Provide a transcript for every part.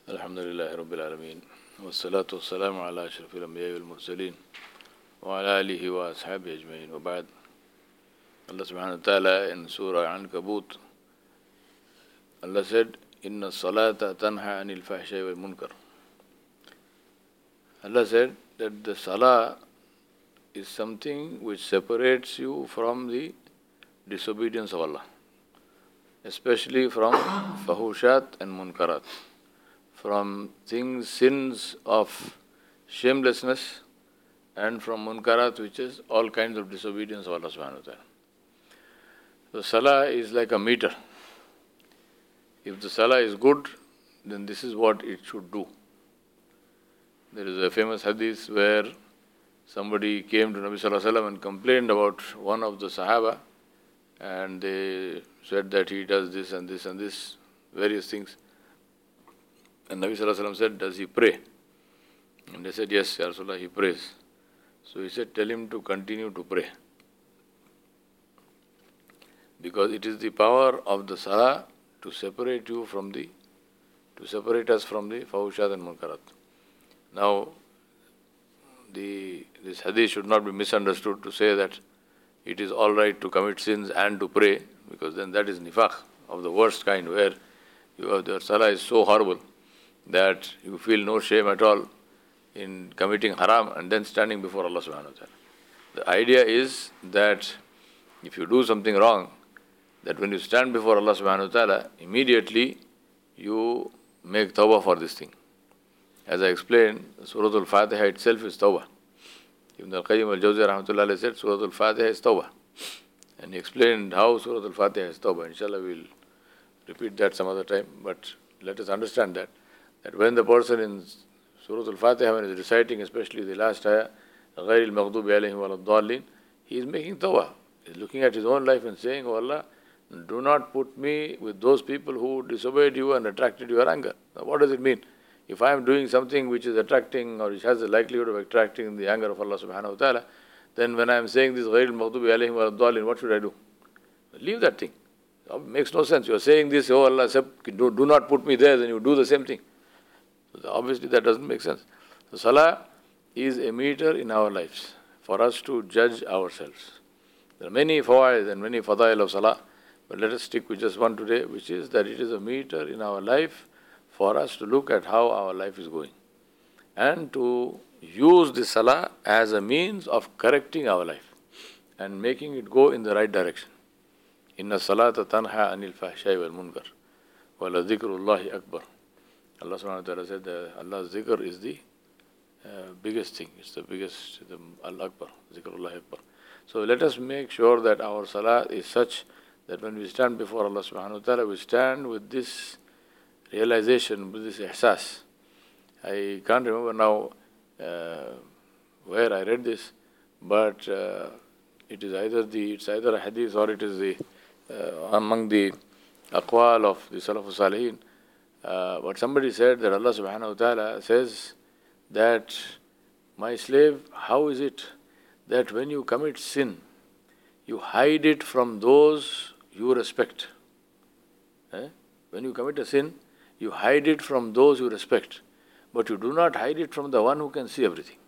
Alhamdulillah Rabbil Alameen. Wassalatu wassalamu ala ashrafil anbiya wal mursaleen wa ala alihi wa ashabihi ajma'in wa ba'd. Allah subhanahu wa ta'ala in Surah Ankabut, Allah said, Inna salata tanha anil fahshay wal munkar. Allah said that the salah is something which separates you from the disobedience of Allah, especially from fahushat and munkarat, from things, sins of shamelessness, and from munkarat, which is all kinds of disobedience of Allah subhanahu wa ta'ala. So salah is like a meter. If the salah is good, then this is what it should do. There is a famous hadith where somebody came to Nabi Sallallahu Alaihi Wasallam and complained about one of the Sahaba, and they said that he does this and this and this, various things. And Nabi Sallallahu Alaihi Wasallam said, does he pray? And they said, yes, Ya Rasulullah, he prays. So he said, tell him to continue to pray. Because it is the power of the salah to separate us from the fahushat and munkarat. Now, this hadith should not be misunderstood to say that it is all right to commit sins and to pray, because then that is nifaq of the worst kind, where your salah is so horrible that you feel no shame at all in committing haram and then standing before Allah subhanahu wa ta'ala. The idea is that if you do something wrong, that when you stand before Allah subhanahu wa ta'ala, immediately you make tawbah for this thing. As I explained, Surah Al-Fatiha itself is tawbah. Ibn al-Qayyim al-Jawzi rahmatullah alayhi said Surah Al-Fatiha is tawbah. And he explained how Surah Al-Fatiha is tawbah. Inshallah we'll repeat that some other time, but let us understand that when the person in Surah Al-Fatiha, when he is reciting, especially the last ayah, غَيْرِ الْمَغْضُوبِ عَلَيْهِمْ وَلَا الضَّالِّينَ, he is making tawbah. He is looking at his own life and saying, Oh Allah, do not put me with those people who disobeyed you and attracted your anger. Now what does it mean? If I am doing something which is attracting or which has the likelihood of attracting the anger of Allah subhanahu wa ta'ala, then when I am saying this غَيْرِ الْمَغْضُوبِ عَلَيْهِمْ وَلَا الضَّالِّينَ, what should I do? Leave that thing. It makes no sense. You are saying this, oh Allah, do not put me there, then you do the same thing. So obviously that doesn't make sense. So salah is a meter in our lives for us to judge ourselves. There are many fawaid and many fadail of salah, but let us stick with just one today, which is that it is a meter in our life for us to look at how our life is going and to use the salah as a means of correcting our life and making it go in the right direction. Inna salata tanha anil fahshay wal munkar wa la dhikrullahi akbar. Allah subhanahu wa ta'ala said that Allah's zikr is the biggest thing. It's the biggest, the Al-Akbar, zikrullahi akbar. So let us make sure that our salah is such that when we stand before Allah subhanahu wa ta'ala, we stand with this realization, with this ihsas. I can't remember now where I read this, but it's either a hadith or it is the among the aqwal of the Salafus Salihin. But somebody said that Allah subhanahu wa ta'ala says that, my slave, how is it that when you commit sin, you hide it from those you respect? When you commit a sin, you hide it from those you respect, but you do not hide it from the one who can see everything.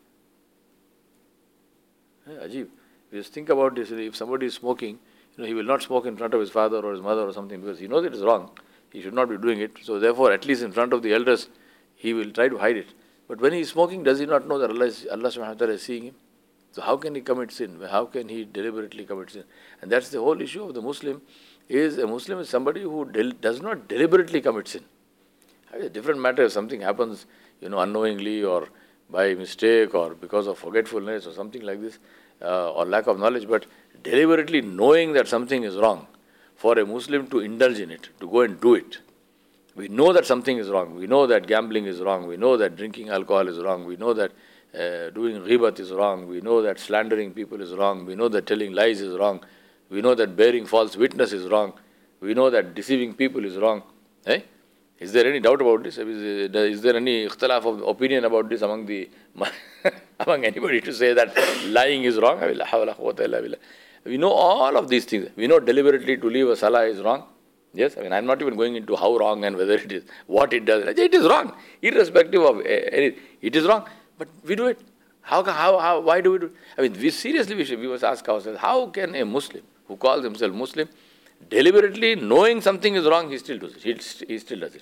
Ajib. Just think about this. If somebody is smoking, he will not smoke in front of his father or his mother or something, because he knows it is wrong. He should not be doing it. So therefore, at least in front of the elders, he will try to hide it. But when he is smoking, does he not know that Allah subhanahu wa ta'ala is seeing him? So how can he commit sin? How can he deliberately commit sin? And that's the whole issue of the Muslim. A Muslim is somebody who does not deliberately commit sin. It's a different matter if something happens, unknowingly or by mistake or because of forgetfulness or something like this, or lack of knowledge. But deliberately knowing that something is wrong, for a Muslim to indulge in it, to go and do it. We know that something is wrong. We know that gambling is wrong. We know that drinking alcohol is wrong. We know that doing ghibat is wrong. We know that slandering people is wrong. We know that telling lies is wrong. We know that bearing false witness is wrong. We know that deceiving people is wrong. Is there any doubt about this? Is there any ikhtilaf of opinion about this among among anybody to say that lying is wrong? We know all of these things. We know deliberately to leave a salah is wrong. Yes, I mean, I'm not even going into how wrong and whether it is, what it does. It is wrong, irrespective of anything. It is wrong, but we do it. Why do we do it? I mean, we must ask ourselves, how can a Muslim who calls himself Muslim, deliberately knowing something is wrong, he still does it. He still does it.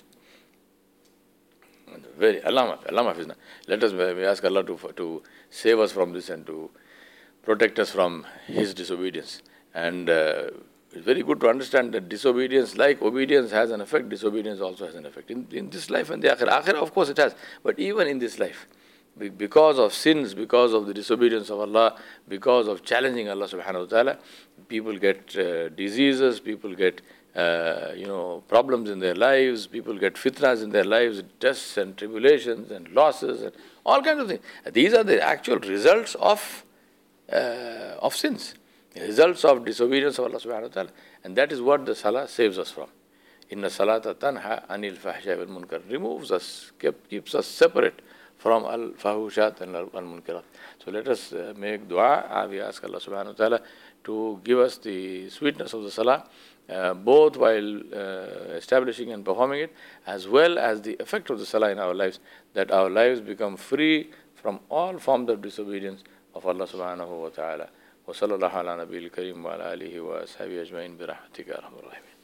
Very, Allah Hafizna. Let us, we ask Allah to save us from this and to protect us from His disobedience. And it's very good to understand that disobedience, like obedience has an effect, disobedience also has an effect. In this life and the akhirah. Akhirah, of course, it has. But even in this life, because of sins, because of the disobedience of Allah, because of challenging Allah subhanahu wa ta'ala, people get diseases, people get problems in their lives, people get fitnas in their lives, tests and tribulations and losses and all kinds of things. These are the actual results of sins, results of disobedience of Allah subhanahu wa ta'ala. And that is what the salah saves us from. Inna salata tanha anil fahsha wal munkar, removes us, keeps us separate from al-fahushat and al-munkarat. So let us make dua. We ask Allah subhanahu wa ta'ala to give us the sweetness of the salah, both while establishing and performing it, as well as the effect of the salah in our lives, that our lives become free from all forms of disobedience of Allah subhanahu wa ta'ala. Wa sallallahu ala nabiyil kareem wa ala alihi wa ashabihi ajma'in bi rahmatika ya arhamar rahimin.